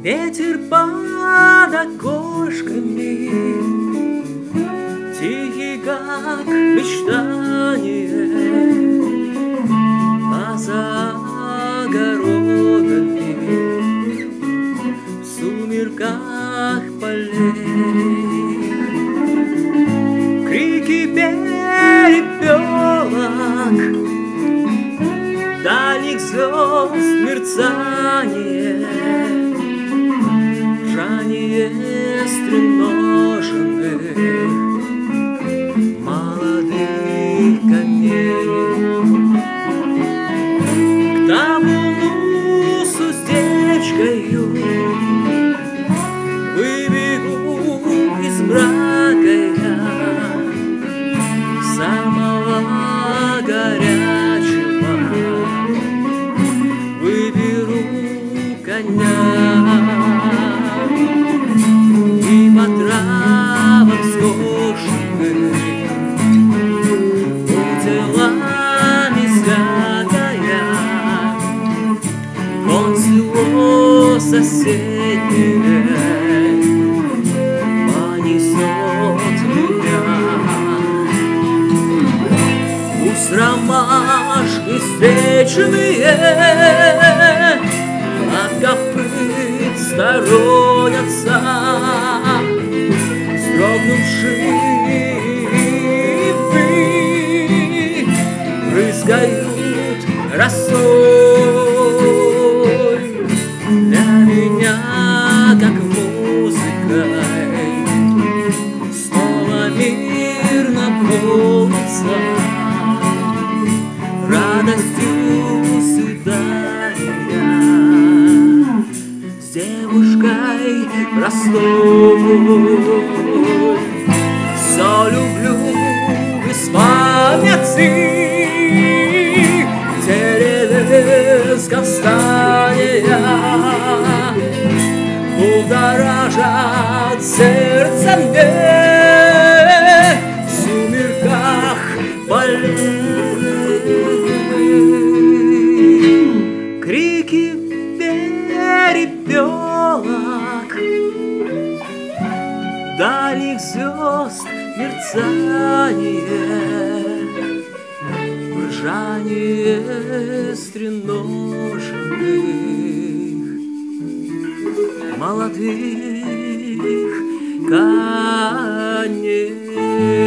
Ветер под окошками, тихий, как мечтание, а за огородами в сумерках полей крики перепелок, дальних звезд мерцание, жание стреноженных молодых коней. К табуну с уздечкою выбегу из мрака я, самого горячего выберу коня. И по травам скошенным делами святая вон село соседнее понесет меня. Пусть ромашки встречные от копыт сторонятся, строгнувшие брызгают росой. Для меня, как музыкой, снова мир наполнится радостью свидания с девушкой простой. Все люблю исполняться, деревенском стане будоражат сердце мне в сумерках полей. Крики перепелок, дальних звезд мерцание, ржание стреноженных молодых коней.